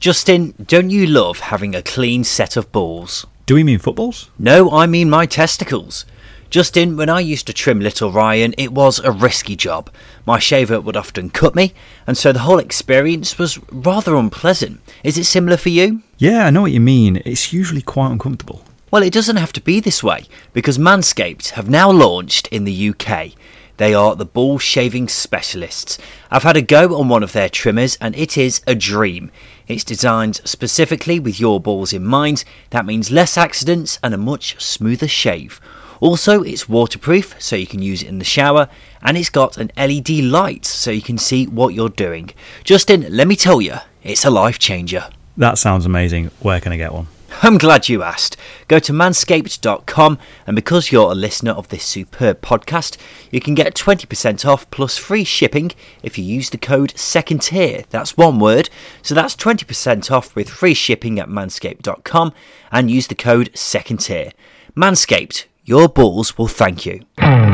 Justin, don't you love having a clean set of balls? Do we mean footballs? No, I mean my testicles. Justin, when I used to trim little Ryan, it was a risky job. My shaver would often cut me, and so the whole experience was rather unpleasant. Is it similar for you? Yeah, I know what you mean. It's usually quite uncomfortable. Well, it doesn't have to be this way, because Manscaped have now launched in the UK. They are the ball shaving specialists. I've had a go on one of their trimmers and it is a dream. It's designed specifically with your balls in mind. That means less accidents and a much smoother shave. Also, it's waterproof, so you can use it in the shower, and it's got an LED light so you can see what you're doing. Justin, let me tell you, it's a life changer. That sounds amazing. Where can I get one? I'm glad you asked. Go to manscaped.com, and because you're a listener of this superb podcast, you can get 20% off plus free shipping if you use the code SECONDTIER. That's one word. So that's 20% off with free shipping at manscaped.com and use the code SECONDTIER. Manscaped, your balls will thank you.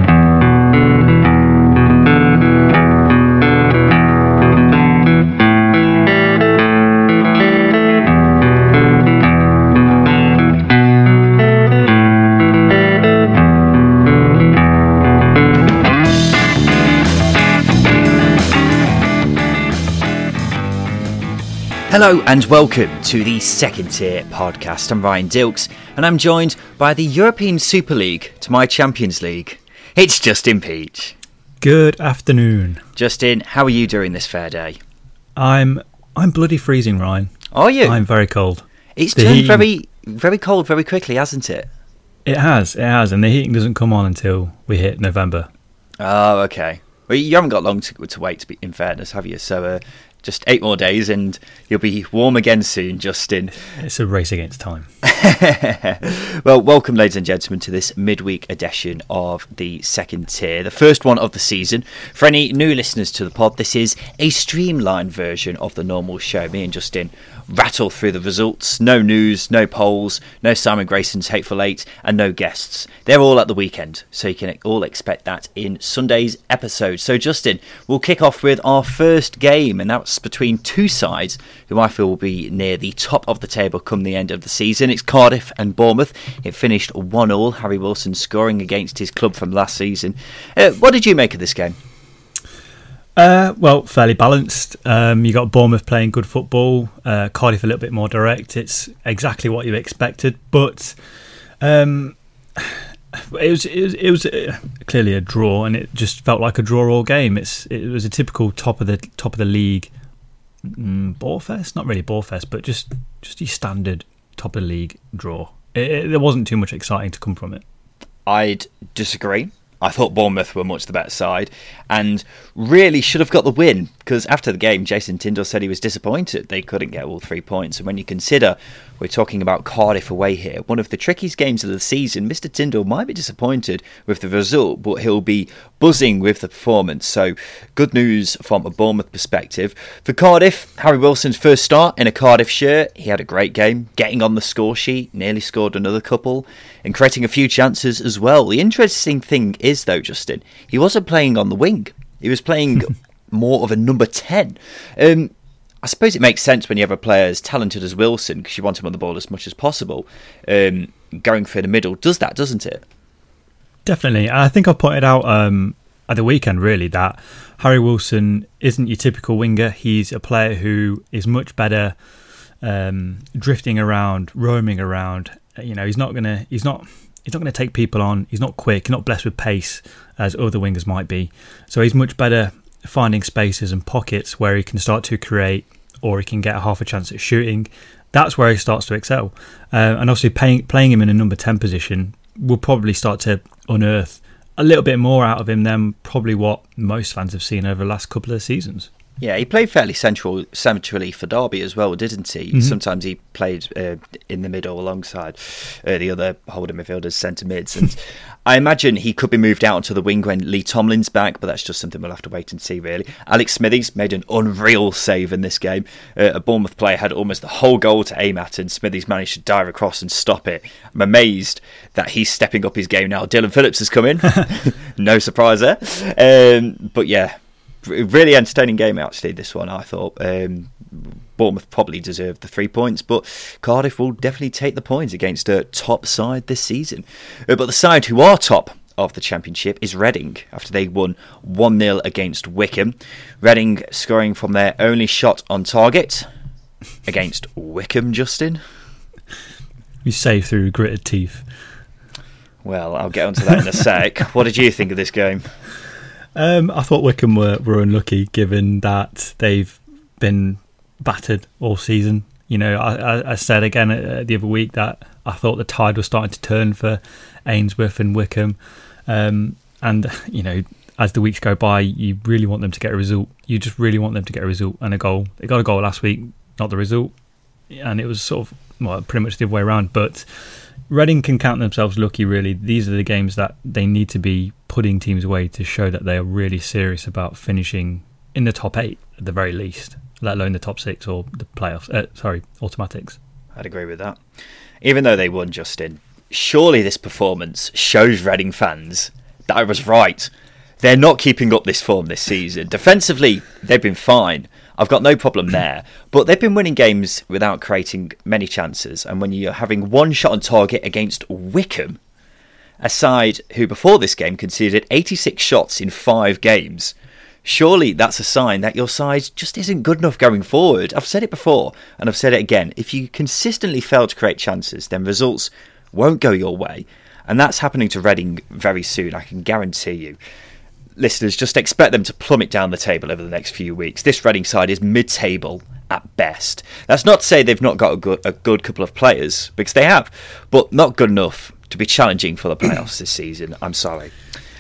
Hello and welcome to the Second Tier podcast. I'm Ryan Dilks and I'm joined by the European Super League to my Champions League. It's Justin Peach. Good afternoon. Justin, how are you doing this fair day? I'm bloody freezing, Ryan. Are you? I'm very cold. It's turned very cold very quickly, hasn't it? It has, and the heating doesn't come on until we hit November. Oh, okay. Well, you haven't got long to wait, to be, in fairness, have you? So just 8 more days and you'll be warm again soon, Justin. It's a race against time. Well, welcome, ladies and gentlemen, to this midweek edition of the Second Tier, the first one of the season. For any new listeners to the pod, this is a streamlined version of the normal show. Me and Justin rattle through the results. No news, no polls, no Simon Grayson's Hateful Eight, and no guests. They're all at the weekend, so you can all expect that in Sunday's episode. So, Justin, we'll kick off with our first game, and that's between two sides who I feel will be near the top of the table come the end of the season. It's Cardiff and Bournemouth. It finished 1-1, Harry Wilson scoring against his club from last season. What did you make of this game? Well, fairly balanced. You got Bournemouth playing good football, Cardiff a little bit more direct. It's exactly what you expected, but it was clearly a draw, and it just felt like a draw all game. It was a typical top of the league Borefest, not really Borefest, but just your standard top of the league draw. There wasn't too much exciting to come from it. I'd disagree. I thought Bournemouth were much the better side and really should have got the win, because after the game Jason Tindall said he was disappointed they couldn't get all 3 points. And when you consider we're talking about Cardiff away here, one of the trickiest games of the season, Mr. Tindall might be disappointed with the result, but he'll be buzzing with the performance. So good news from a Bournemouth perspective. For Cardiff, Harry Wilson's first start in a Cardiff shirt, he had a great game, getting on the score sheet, nearly scored another couple and creating a few chances as well. The interesting thing is, though, Justin, he wasn't playing on the wing. He was playing more of a number 10. I suppose it makes sense when you have a player as talented as Wilson, because you want him on the ball as much as possible. Going for the middle does that, doesn't it? Definitely. I think I pointed out at the weekend, really, that Harry Wilson isn't your typical winger. He's a player who is much better drifting around, roaming around. You know, he's not gonna take people on. He's not quick, not blessed with pace as other wingers might be. So he's much better finding spaces and pockets where he can start to create, or he can get a half a chance at shooting. That's where he starts to excel. And obviously playing him in a number 10 position will probably start to unearth a little bit more out of him than probably what most fans have seen over the last couple of seasons. Yeah, he played fairly centrally for Derby as well, didn't he? Mm-hmm. Sometimes he played in the middle alongside the other holding midfielders, centre mids. And I imagine he could be moved out onto the wing when Lee Tomlin's back, but that's just something we'll have to wait and see, really. Alex Smithies made an unreal save in this game. A Bournemouth player had almost the whole goal to aim at, and Smithies managed to dive across and stop it. I'm amazed that he's stepping up his game now. Dylan Phillips has come in. No surprise there. But yeah, Really entertaining game, actually, this one, I thought. Bournemouth probably deserved the 3 points, but Cardiff will definitely take the points against a top side this season. But the side who are top of the Championship is Reading, after they won 1-0 against Wycombe. Reading scoring from their only shot on target against Wycombe, Justin. You say through gritted teeth. Well, I'll get onto that in a sec. What did you think of this game? I thought Wycombe were unlucky, given that they've been battered all season. You know, I said again the other week that I thought the tide was starting to turn for Ainsworth and Wycombe. And, you know, as the weeks go by, you really want them to get a result. You just really want them to get a result and a goal. They got a goal last week, not the result. And it was sort of, well, pretty much the other way around. But Reading can count themselves lucky, really. These are the games that they need to be putting teams away to show that they are really serious about finishing in the top 8 at the very least, let alone the top 6 or the playoffs. Automatics. I'd agree with that. Even though they won, Justin, surely this performance shows Reading fans that I was right. They're not keeping up this form this season. Defensively, they've been fine. I've got no problem there. But they've been winning games without creating many chances. And when you're having one shot on target against Wycombe, a side who before this game conceded 86 shots in 5 games, surely that's a sign that your side just isn't good enough going forward. I've said it before, and I've said it again. If you consistently fail to create chances, then results won't go your way. And that's happening to Reading very soon, I can guarantee you. Listeners, just expect them to plummet down the table over the next few weeks. This Reading side is mid-table at best. That's not to say they've not got a good couple of players, because they have, but not good enough to be challenging for the playoffs this season. I'm sorry.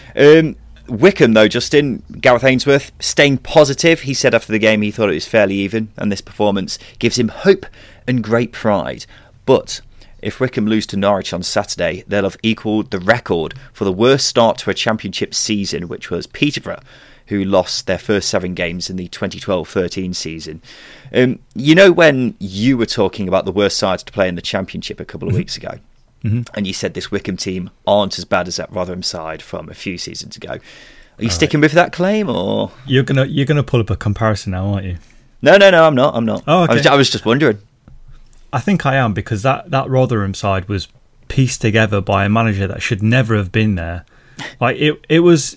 Wycombe, though, Justin, Gareth Ainsworth, staying positive. He said after the game he thought it was fairly even, and this performance gives him hope and great pride. But if Wycombe lose to Norwich on Saturday, they'll have equalled the record for the worst start to a Championship season, which was Peterborough, who lost their first 7 games in the 2012-13 season. You know when you were talking about the worst sides to play in the Championship a couple of weeks ago, and you said this Wycombe team aren't as bad as that Rotherham side from a few seasons ago. Are you sticking with that claim, or you're gonna pull up a comparison now, aren't you? No, I'm not. Oh, okay. I was just wondering. I think I am, because that Rotherham side was pieced together by a manager that should never have been there. Like it was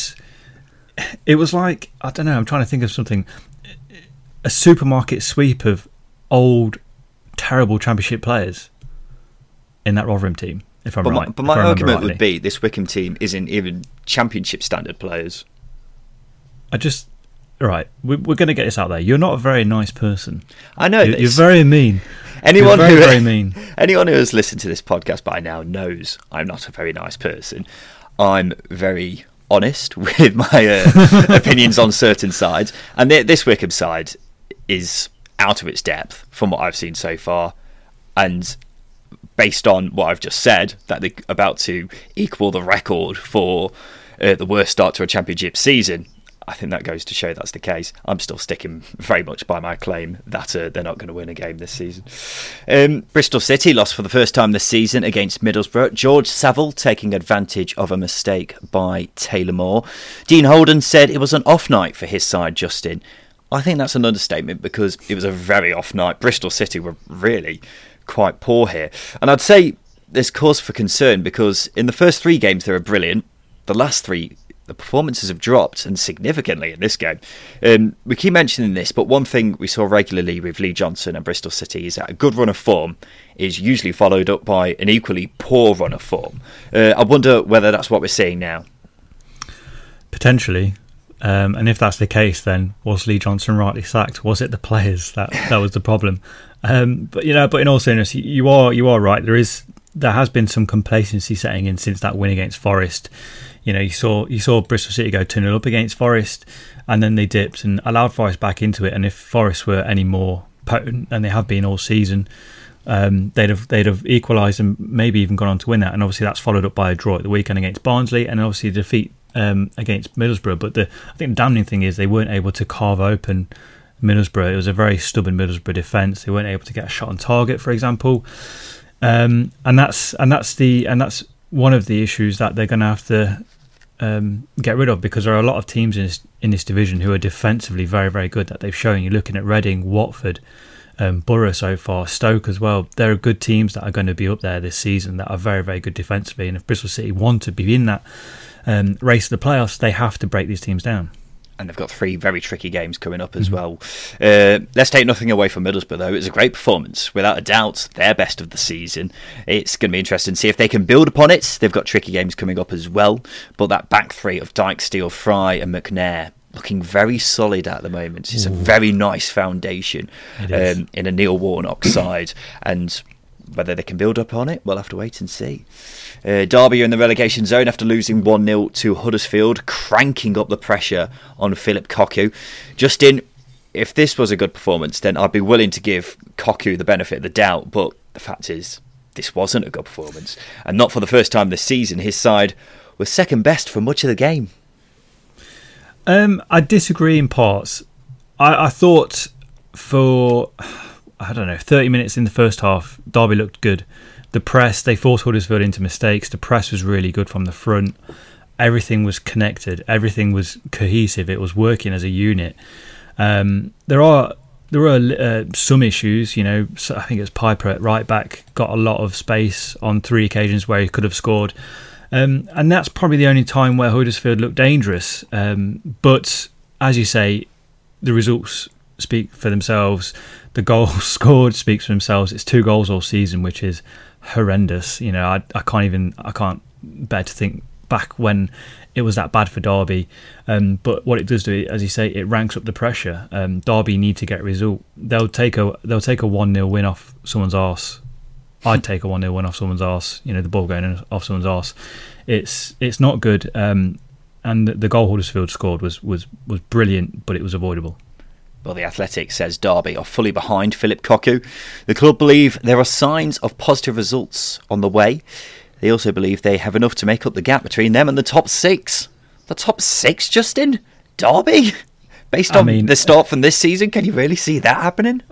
like, I don't know, I'm trying to think of something, a supermarket sweep of old terrible Championship players in that Rotherham team, if I'm right. But my argument would be this Wycombe team isn't even Championship standard players. Right, we're going to get this out there. You're not a very nice person. I know this. You're very mean. Anyone very mean. Anyone who has listened to this podcast by now knows I'm not a very nice person. I'm very honest with my opinions on certain sides. And this Wycombe side is out of its depth from what I've seen so far. And based on what I've just said, that they're about to equal the record for the worst start to a Championship season, I think that goes to show that's the case. I'm still sticking very much by my claim that they're not going to win a game this season. Bristol City lost for the first time this season against Middlesbrough. George Saville taking advantage of a mistake by Taylor Moore. Dean Holden said it was an off night for his side, Justin. I think that's an understatement, because it was a very off night. Bristol City were really quite poor here. And I'd say there's cause for concern, because in the first 3 games they were brilliant. The last 3, the performances have dropped, and significantly in this game. We keep mentioning this, but one thing we saw regularly with Lee Johnson and Bristol City is that a good run of form is usually followed up by an equally poor run of form. I wonder whether that's what we're seeing now. Potentially. And if that's the case, then was Lee Johnson rightly sacked? Was it the players that was the problem? But in all seriousness, you are right. There has been some complacency setting in since that win against Forest. You know, you saw Bristol City go 2-0 up against Forest, and then they dipped and allowed Forest back into it. And if Forest were any more potent than they have been all season, they'd have equalised and maybe even gone on to win that. And obviously that's followed up by a draw at the weekend against Barnsley, and obviously a defeat against Middlesbrough. But I think the damning thing is they weren't able to carve open Middlesbrough. It was a very stubborn Middlesbrough defence. They weren't able to get a shot on target, for example, and that's one of the issues that they're going to have to get rid of, because there are a lot of teams in this division who are defensively very, very good that they've shown. You're looking at Reading, Watford, Borough so far, Stoke as well. There are good teams that are going to be up there this season that are very, very good defensively. And if Bristol City want to be in that race to the playoffs, they have to break these teams down. And they've got 3 very tricky games coming up as well. Let's take nothing away from Middlesbrough, though. It was a great performance. Without a doubt, their best of the season. It's going to be interesting to see if they can build upon it. They've got tricky games coming up as well. But that back 3 of Dyke, Steele, Fry and McNair looking very solid at the moment. It's a very nice foundation in a Neil Warnock side. And whether they can build upon it, we'll have to wait and see. Derby are in the relegation zone after losing 1-0 to Huddersfield, cranking up the pressure on Philip Cocu. Justin, if this was a good performance, then I'd be willing to give Cocu the benefit of the doubt, but the fact is, this wasn't a good performance. And not for the first time this season, his side was second best for much of the game. I disagree in parts. I thought for, 30 minutes in the first half, Derby looked good. The press, they forced Huddersfield into mistakes. The press was really good from the front. Everything was connected. Everything was cohesive. It was working as a unit. There are some issues. So I think it's Piper at right back got a lot of space on 3 occasions where he could have scored. And that's probably the only time where Huddersfield looked dangerous. But as you say, the results speak for themselves. The goals scored speaks for themselves. It's 2 goals all season, which is horrendous. I can't bear to think back when it was that bad for Derby. But what it does do, as you say, it ranks up the pressure. Derby need to get a result. They'll take a 1-0 win off someone's arse. I'd take a 1-0 win off someone's arse. The ball going off someone's arse. It's not good. And the goal Huddersfield scored was brilliant, but it was avoidable. Well, The Athletic says Derby are fully behind Philip Cocu. The club believe there are signs of positive results on the way. They also believe they have enough to make up the gap between them and the top 6. The top 6, Justin? Derby? Based on the start from this season, can you really see that happening?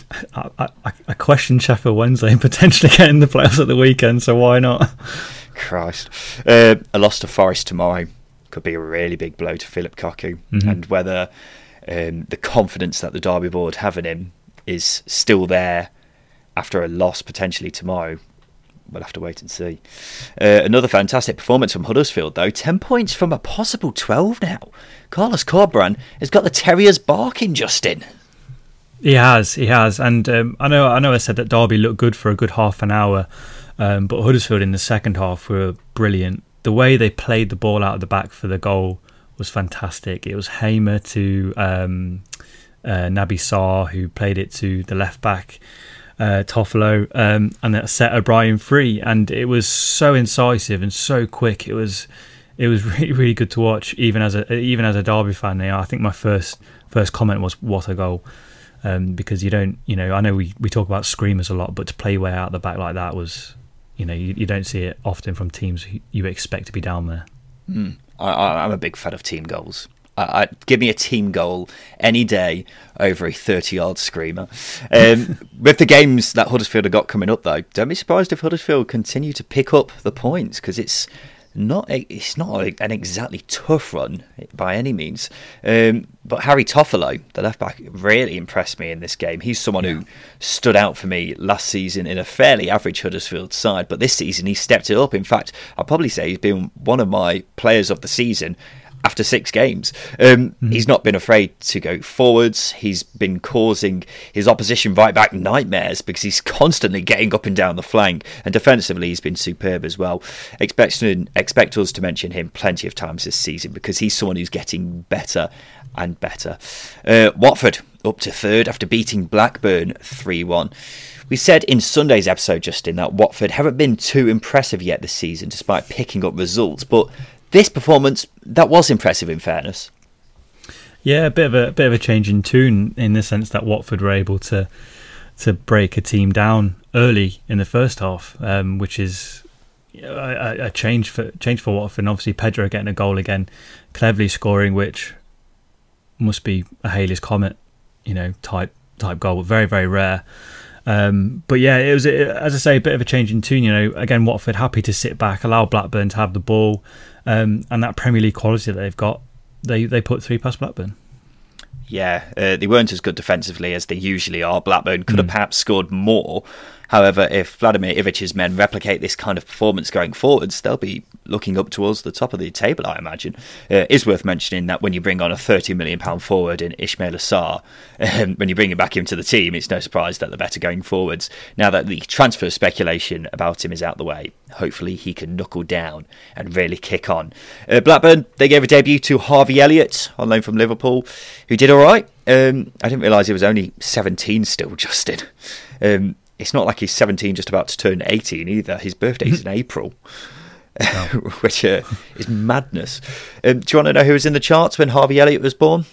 I question Sheffield Wednesday potentially getting the playoffs at the weekend, so why not? Christ. A loss to Forest tomorrow could be a really big blow to Philip Cocu. And whether the confidence that the Derby board have in him is still there after a loss potentially tomorrow, we'll have to wait and see. Another fantastic performance from Huddersfield, though. 10 points from a possible 12 now. Carlos Corberán has got the Terriers barking, Justin. He has. And I know I said that Derby looked good for a good half an hour, but Huddersfield in the second half were brilliant. The way they played the ball out of the back for the goal was fantastic. It was Hamer to Naby Sarr, who played it to the left back, Toffolo, and that set O'Brien free, and it was so incisive and so quick. It was really, really good to watch, even as a Derby fan. I think my first comment was, what a goal, because I know we talk about screamers a lot, but to play way out the back like that was, you don't see it often from teams you expect to be down there. I'm a big fan of team goals. Give me a team goal any day over a 30-yard screamer. With the games that Huddersfield have got coming up, though, don't be surprised if Huddersfield continue to pick up the points, because it's not an exactly tough run by any means. But Harry Toffolo, the left back, really impressed me in this game. He's someone who stood out for me last season in a fairly average Huddersfield side, but this season he stepped it up. In fact, I'll probably say he's been one of my players of the season after 6 games. He's not been afraid to go forwards. He's been causing his opposition right back nightmares because he's constantly getting up and down the flank, and defensively he's been superb as well. Expect us to mention him plenty of times this season because he's someone who's getting better and better. Watford up to 3rd after beating Blackburn 3-1. We said in Sunday's episode, Justin, that Watford haven't been too impressive yet this season despite picking up results, but this performance, that was impressive in fairness. Yeah, a bit of a change in tune in the sense that Watford were able to break a team down early in the first half, which is a change for Watford. And obviously Pedro getting a goal again, cleverly scoring, which must be a Halley's Comet, type goal, very, very rare. But yeah, it was, as I say, a bit of a change in tune. Again, Watford happy to sit back, allow Blackburn to have the ball, and that Premier League quality that they've got, they put 3 past Blackburn. Yeah, they weren't as good defensively as they usually are. Blackburn could have perhaps scored more. However, if Vladimir Ivic's men replicate this kind of performance going forwards, they'll be looking up towards the top of the table, I imagine. It is worth mentioning that when you bring on a £30 million forward in Ismail Assar, when you bring him back into the team, it's no surprise that they're better going forwards. Now that the transfer speculation about him is out the way, hopefully he can knuckle down and really kick on. Blackburn, they gave a debut to Harvey Elliott, on loan from Liverpool, who did all right. I didn't realise he was only 17 still, Justin. It's not like he's 17 just about to turn 18 either. His birthday's in April, which is madness. Do you want to know who was in the charts when Harvey Elliott was born?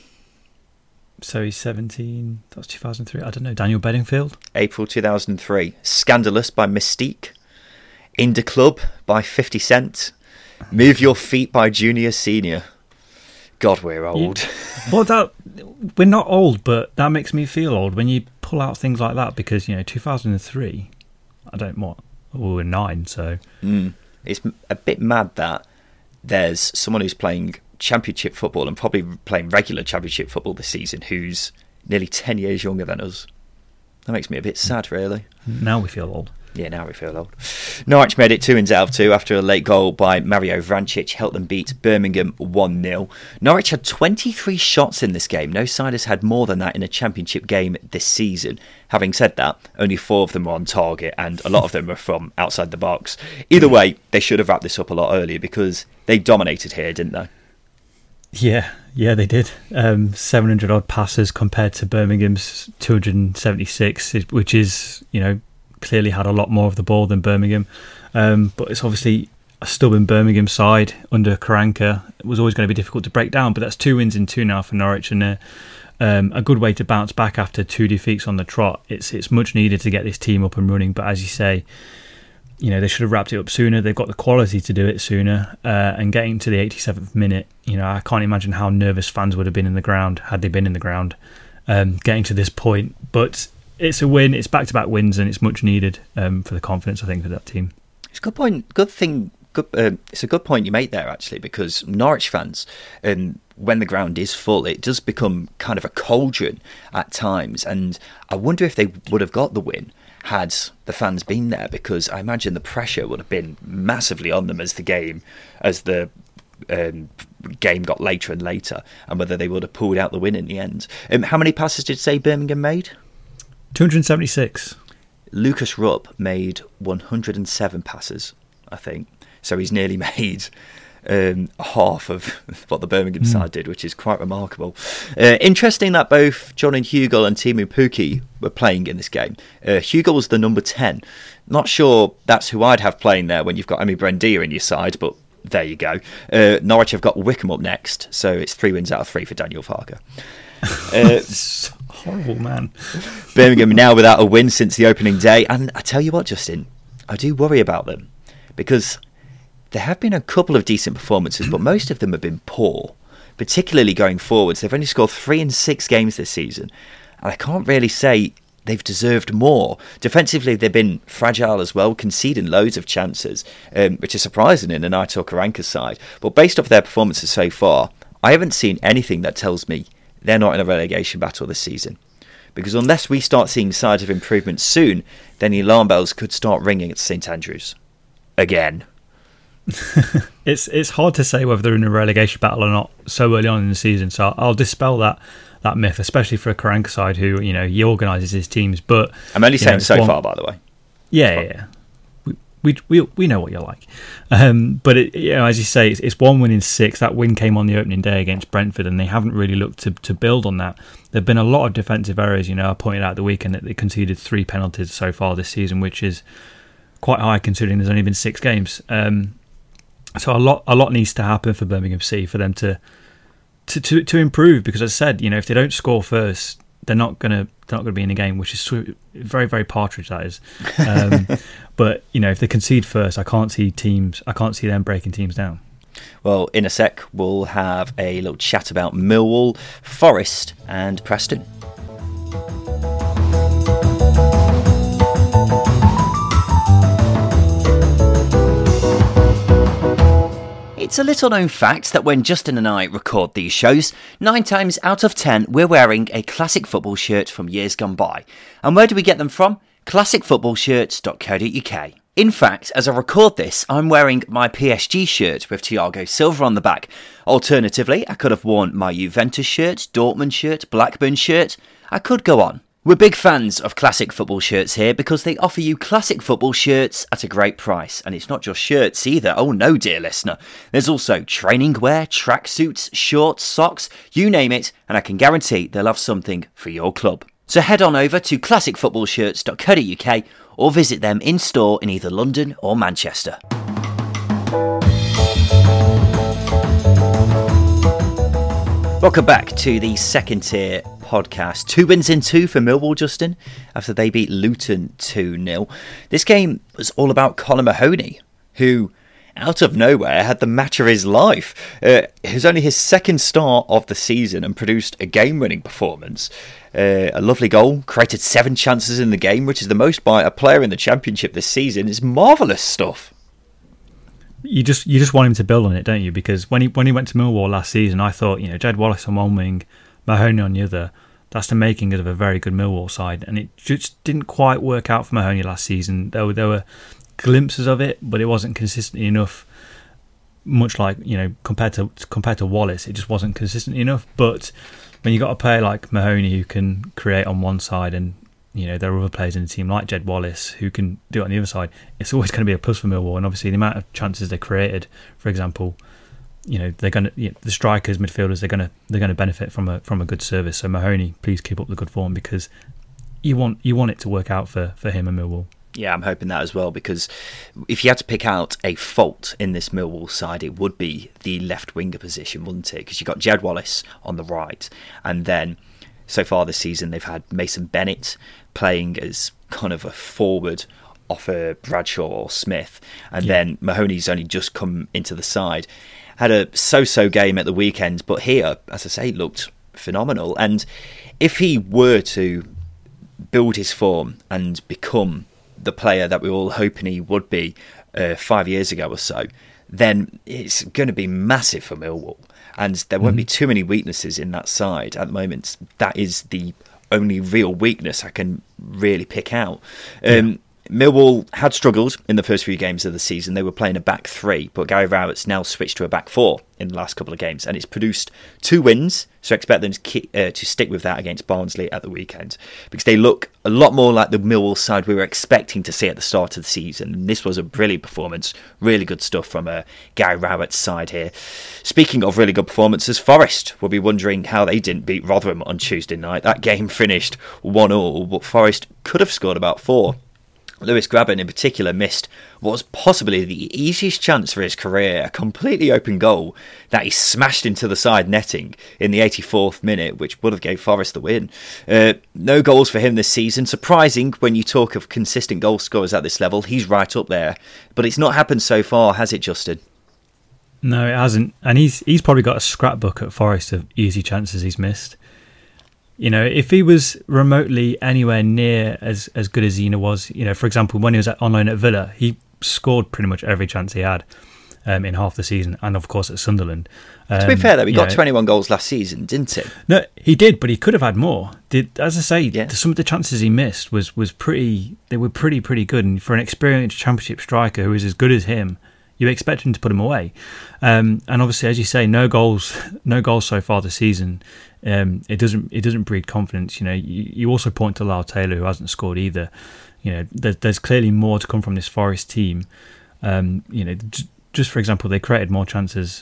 So he's 17, that's 2003. I don't know, Daniel Bedingfield? April 2003. Scandalous by Mystique. In the Club by 50 Cent. Move Your Feet by Junior Senior. God, we're old. Well, we're not old, but that makes me feel old when you pull out things like that, because 2003, we're 9, so it's a bit mad that there's someone who's playing championship football and probably playing regular championship football this season who's nearly 10 years younger than us. That makes me a bit sad, really. Now we feel old. Yeah, now we feel old. Norwich made it 2 wins out of 2 after a late goal by Mario Vrancic helped them beat Birmingham 1-0. Norwich had 23 shots in this game. No side has had more than that in a championship game this season. Having said that, only 4 of them were on target and a lot of them were from outside the box. Either way, they should have wrapped this up a lot earlier because they dominated here, didn't they? Yeah, they did. 700 odd passes compared to Birmingham's 276, which is, clearly had a lot more of the ball than Birmingham. But it's obviously a stubborn Birmingham side under Karanka. It was always going to be difficult to break down, but that's 2 wins in 2 now for Norwich, and a good way to bounce back after 2 defeats on the trot. It's much needed to get this team up and running, but as you say, they should have wrapped it up sooner. They've got the quality to do it sooner, and getting to the 87th minute, I can't imagine how nervous fans would have been in the ground had they been in the ground getting to this point. But it's a win. It's back-to-back wins, and it's much needed for the confidence, I think, for that team. It's a good point. It's a good point you make there, actually, because Norwich fans, when the ground is full, it does become kind of a cauldron at times. And I wonder if they would have got the win had the fans been there, because I imagine the pressure would have been massively on them as the game got later and later, and whether they would have pulled out the win in the end. How many passes did you say Birmingham made? 276. Lucas Rupp made 107 passes, I think. So he's nearly made half of what the Birmingham side did, which is quite remarkable. Interesting that both Jordan Hugill and Teemu Pukki were playing in this game. Hugill was the number 10. Not sure that's who I'd have playing there when you've got Emi Buendia in your side, but there you go. Norwich have got Wickham up next, so it's 3 wins out of 3 for Daniel Farke. Horrible, man. Birmingham now without a win since the opening day, and I tell you what, Justin, I do worry about them, because there have been a couple of decent performances, but most of them have been poor, particularly going forwards. They've only scored 3 in 6 games this season, and I can't really say they've deserved more. Defensively, they've been fragile as well, conceding loads of chances, which is surprising in an Aitor Karanka side. But based off their performances so far, I haven't seen anything that tells me they're not in a relegation battle this season. Because unless we start seeing signs of improvement soon, then the alarm bells could start ringing at St Andrews. Again. It's hard to say whether they're in a relegation battle or not so early on in the season, so I'll dispel that myth, especially for a Karanka side who, he organises his teams. But I'm only saying so far, by the way. Yeah. We know what you're like. But as you say, it's 1 win in 6. That win came on the opening day against Brentford, and they haven't really looked to build on that. There have been a lot of defensive errors. I pointed out the weekend that they conceded 3 penalties so far this season, which is quite high considering there's only been 6 games. So a lot needs to happen for Birmingham City for them to improve, because as I said, if they don't score first, they're not going to be in the game, which is very, very Partridge, that is. But if they concede first, I can't see them breaking teams down. Well, in a sec, we'll have a little chat about Millwall, Forest and Preston. It's a little known fact that when Justin and I record these shows, 9 times out of 10 we're wearing a classic football shirt from years gone by. And where do we get them from? classicfootballshirts.co.uk. In fact, as I record this, I'm wearing my PSG shirt with Thiago Silva on the back. Alternatively, I could have worn my Juventus shirt, Dortmund shirt, Blackburn shirt. I could go on. We're big fans of classic football shirts here because they offer you classic football shirts at a great price. And it's not just shirts either. Oh no, dear listener. There's also training wear, tracksuits, shorts, socks, you name it, and I can guarantee they'll have something for your club. So head on over to classicfootballshirts.co.uk or visit them in store in either London or Manchester. Welcome back to the second tier podcast. 2 wins in 2 for Millwall, Justin, after they beat Luton 2-0. This game was all about Colin Mahoney, who, out of nowhere, had the match of his life. It was only his second start of the season and produced a game-winning performance. A lovely goal, created 7 chances in the game, which is the most by a player in the Championship this season. It's marvellous stuff. You just want him to build on it, don't you? Because when he went to Millwall last season, I thought, Jed Wallace on one wing, Mahoney on the other, that's the making of a very good Millwall side. And it just didn't quite work out for Mahoney last season. There were glimpses of it, but it wasn't consistent enough. Much like, compared to Wallace, it just wasn't consistent enough. But when you got a player like Mahoney who can create on one side, and there are other players in the team like Jed Wallace who can do it on the other side, it's always going to be a plus for Millwall. And obviously the amount of chances they created, for example, they're going to the strikers, midfielders, they're going to benefit from a good service. So Mahoney, please keep up the good form, because you want it to work out for him and Millwall. Yeah, I'm hoping that as well, because if you had to pick out a fault in this Millwall side, it would be the left winger position, wouldn't it? Because you've got Jed Wallace on the right, and then so far this season they've had Mason Bennett playing as kind of a forward off a Bradshaw or Smith, and then Mahoney's only just come into the side. Had a so-so game at the weekend, but here, as I say, looked phenomenal. And if he were to build his form and become the player that we were all hoping he would be 5 years ago or so, then it's going to be massive for Millwall. And there won't be too many weaknesses in that side at the moment. That is the only real weakness I can really pick out. Millwall had struggled in the first few games of the season. They were playing a back 3, but Gary Rowett's now switched to a back 4 in the last couple of games, and it's produced 2 wins, so I expect them to stick with that against Barnsley at the weekend, because they look a lot more like the Millwall side we were expecting to see at the start of the season. And this was a brilliant performance, really good stuff from Gary Rowett's side here. Speaking of really good performances, Forest will be wondering how they didn't beat Rotherham on Tuesday night. That game finished 1-1, but Forest could have scored about 4. Lewis Grabban in particular missed what was possibly the easiest chance for his career, a completely open goal that he smashed into the side netting in the 84th minute, which would have gave Forest the win. No goals for him this season. Surprising when you talk of consistent goal scorers at this level. He's right up there, but it's not happened so far, has it, Justin? No, it hasn't. And he's probably got a scrapbook at Forest of easy chances he's missed. If he was remotely anywhere near as good as Zena was, for example, when he was on loan at Villa, he scored pretty much every chance he had in half the season, and of course at Sunderland. To be fair, though, he got 21 goals last season, didn't he? No, he did, but he could have had more. As I say, some of the chances he missed was pretty. They were pretty good, and for an experienced Championship striker who is as good as him, you expect him to put him away. And obviously, as you say, no goals so far this season. It doesn't breed confidence. You also point to Lyle Taylor, who hasn't scored either. There's clearly more to come from this Forest team. Just for example, they created more chances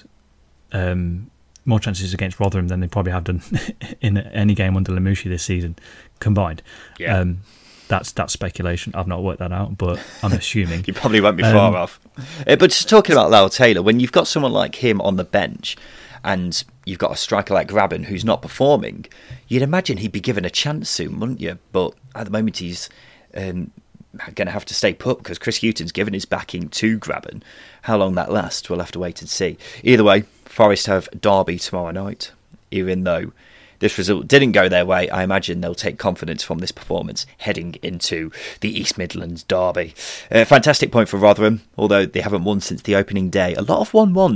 against Rotherham than they probably have done in any game under Lamouchi this season combined. Yeah. That's speculation. I've not worked that out, but I'm assuming. You probably won't be far off. But just talking about Lyle Taylor, when you've got someone like him on the bench and you've got a striker like Grabban who's not performing, you'd imagine he'd be given a chance soon, wouldn't you? But at the moment he's going to have to stay put because Chris Hughton's given his backing to Grabban. How long that lasts, we'll have to wait and see. Either way, Forest have Derby tomorrow night. Even though this result didn't go their way, I imagine they'll take confidence from this performance heading into the East Midlands derby. Fantastic point for Rotherham, although they haven't won since the opening day. A lot of 1-1s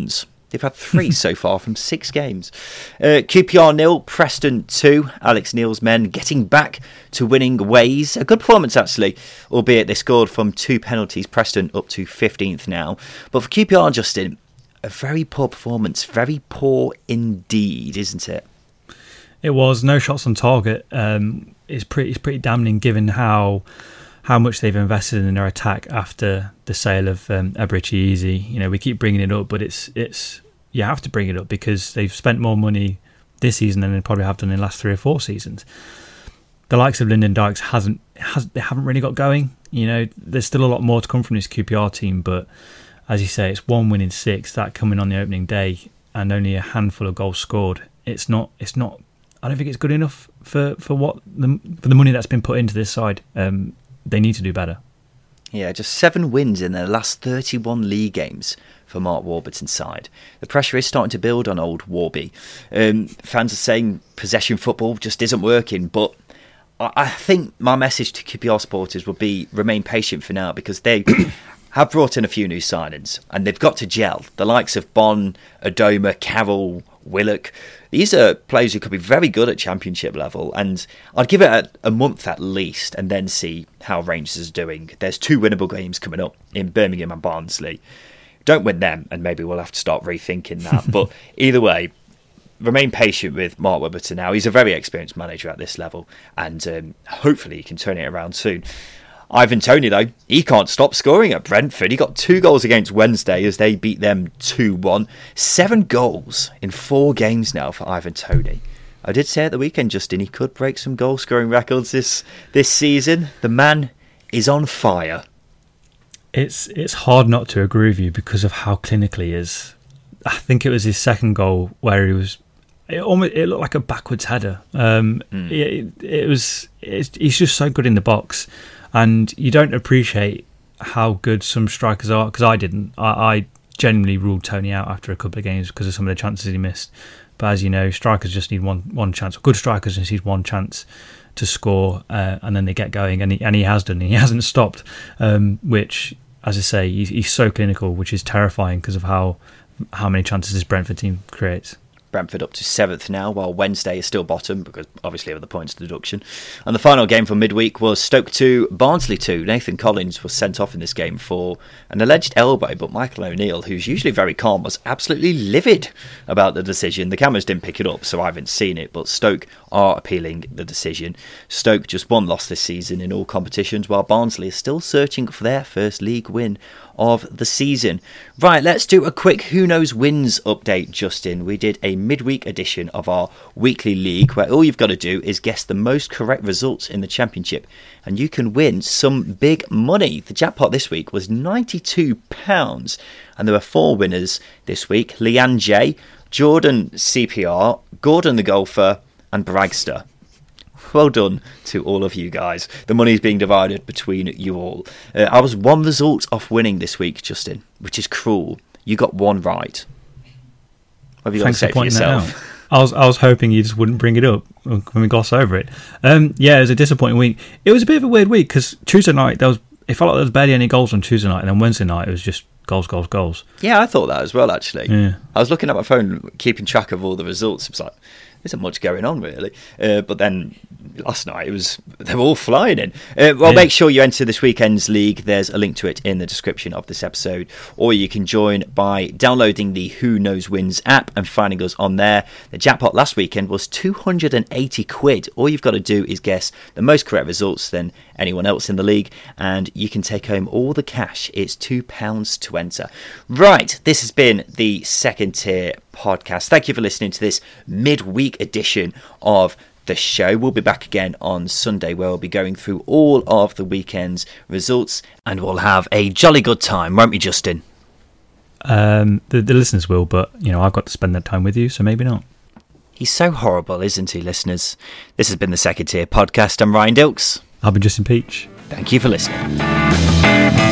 They've had 3 so far from 6 games. QPR 0, Preston 2. Alex Neil's men getting back to winning ways. A good performance, actually, albeit they scored from 2 penalties. Preston up to 15th now. But for QPR, Justin, a very poor performance. Very poor indeed, isn't it? It was. No shots on target. It's pretty damning given how much they've invested in their attack after the sale of Eberechi Eze. You know, we keep bringing it up, but it's you have to bring it up because they've spent more money this season than they probably have done in the last 3 or 4 seasons. The likes of Lyndon Dykes they haven't really got going. You know, there's still a lot more to come from this QPR team, but as you say, it's 1 win in 6, that coming on the opening day, and only a handful of goals scored. It's not. I don't think it's good enough for the money that's been put into this side. They need to do better. Yeah, just 7 wins in their last 31 league games for Mark Warburton's side. The pressure is starting to build on old Warby. Fans are saying possession football just isn't working, but I think my message to QPR supporters would be remain patient for now, because they have brought in a few new signings and they've got to gel. The likes of Bon, Adoma, Carroll, Willock. These are players who could be very good at championship level, and I'd give it a month at least and then see how Rangers are doing. There's 2 winnable games coming up in Birmingham and Barnsley. Don't win them and maybe we'll have to start rethinking that. But either way, remain patient with Mark Warburton now. He's a very experienced manager at this level, and hopefully he can turn it around soon. Ivan Toney, though, he can't stop scoring at Brentford. He got 2 goals against Wednesday as they beat them 2-1. 7 goals in 4 games now for Ivan Toney. I did say at the weekend, Justin, he could break some goal-scoring records this season. The man is on fire. It's hard not to agree with you because of how clinical he is. I think it was his second goal where it looked like a backwards header. He's just so good in the box. And you don't appreciate how good some strikers are, because I didn't. I genuinely ruled Toney out after a couple of games because of some of the chances he missed. But as you know, strikers just need one chance. Good strikers just need one chance to score, and then they get going. And he has done. He hasn't stopped, which, as I say, he's so clinical, which is terrifying because of how many chances this Brentford team creates. Brentford up to 7th now, while Wednesday is still bottom because obviously of the points deduction. And the final game from midweek was Stoke 2, Barnsley 2. Nathan Collins was sent off in this game for an alleged elbow, but Michael O'Neill, who's usually very calm, was absolutely livid about the decision. The cameras didn't pick it up, so I haven't seen it, but Stoke are appealing the decision. Stoke just 1 loss this season in all competitions, while Barnsley is still searching for their first league win of the season. Right, let's do a quick Who Knows Wins update, Justin. We did a midweek edition of our weekly league where all you've got to do is guess the most correct results in the championship and you can win some big money. The jackpot this week was £92 and there were 4 winners this week: Leanne J, Jordan CPR, Gordon the Golfer and Bragster. Well done to all of you guys. The money is being divided between you all. I was 1 result off winning this week, Justin, which is cruel. You got 1 right. What have you got to say for yourself? I was hoping you just wouldn't bring it up when we gloss over it. Yeah, it was a disappointing week. It was a bit of a weird week because Tuesday night, it felt like there was barely any goals on Tuesday night, and then Wednesday night it was just goals. Yeah, I thought that as well, actually. Yeah. I was looking at my phone, keeping track of all the results. It was like, there isn't much going on, really. But then last night, they were all flying in. Make sure you enter this weekend's league. There's a link to it in the description of this episode. Or you can join by downloading the Who Knows Wins app and finding us on there. The jackpot last weekend was £280. All you've got to do is guess the most correct results than anyone else in the league, and you can take home all the cash. It's £2 to enter. Right, this has been the Second Tier Podcast. Thank you for listening to this midweek edition of the show. We'll be back again on Sunday where we'll be going through all of the weekend's results and we'll have a jolly good time, won't we, Justin? The listeners will, but I've got to spend that time with you, so maybe not. He's so horrible, isn't he, listeners? This has been the Second Tier Podcast. I'm Ryan Dilks. I've been Justin Peach. Thank you for listening.